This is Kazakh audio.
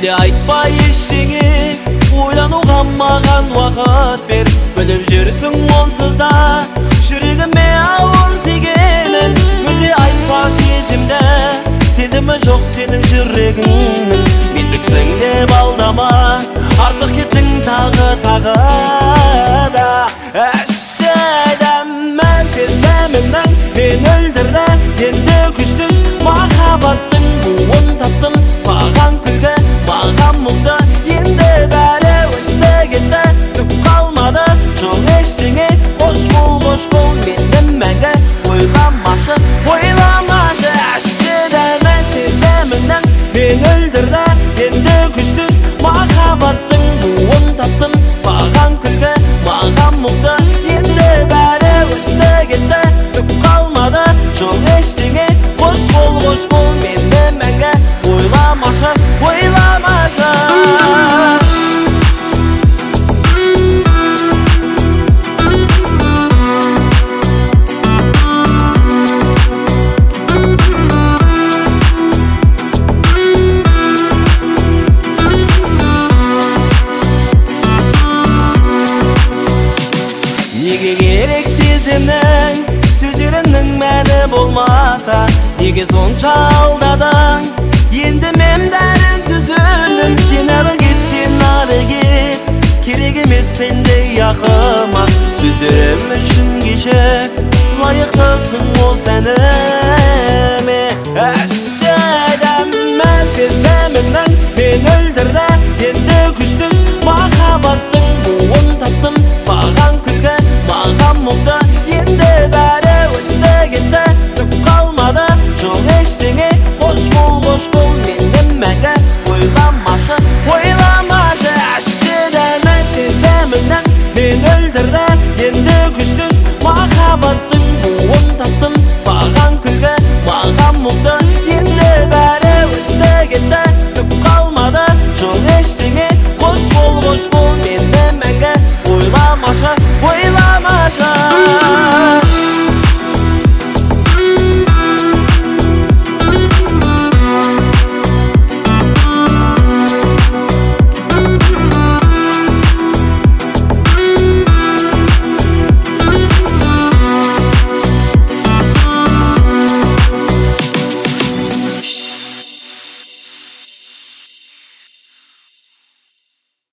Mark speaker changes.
Speaker 1: Мүлде айтпай ештеңе, ойлануға маған уақыт бер. Біліп жүрсің онсыз да жүрегіме ауыр тигенін. Мүлде айтпа сезімді, сезімі жоқ сенің жүрегіңнің. Мен бүксің деп алдама, артық кеттің тағы да. Әшедемін сезімімнің мен өлдірді, енді күшсіз махаббаттың буын таптым. Саған күлкі, маған мұңды, енді бәрі өтті кетті, түк қалмады, жоқ ештеңе. Қош бол менің мәңгі, ойламашы. Әшедемін сезімімнің мен өлдірді, енді күшсіз махаббаттың буын таптым. Саған күлкі, маған мұңды, енді бәрі өтті кетті, түк қалмады, жоқ ештеңе. Қош бол менің мәңгі, ойламашы. Неге керек сезімнің, сөздеріңнің мәні болмаса? Неге сонша алдадың, енді мен бәрін түзілдім. Сен ары кет, сен ары кет, керек емес сендей ақыма. Сөздерім үшін кешір, лайықтысың осы әніме. Әшедемін сезімімнің мен өлдірді, енді күшсіз махаббат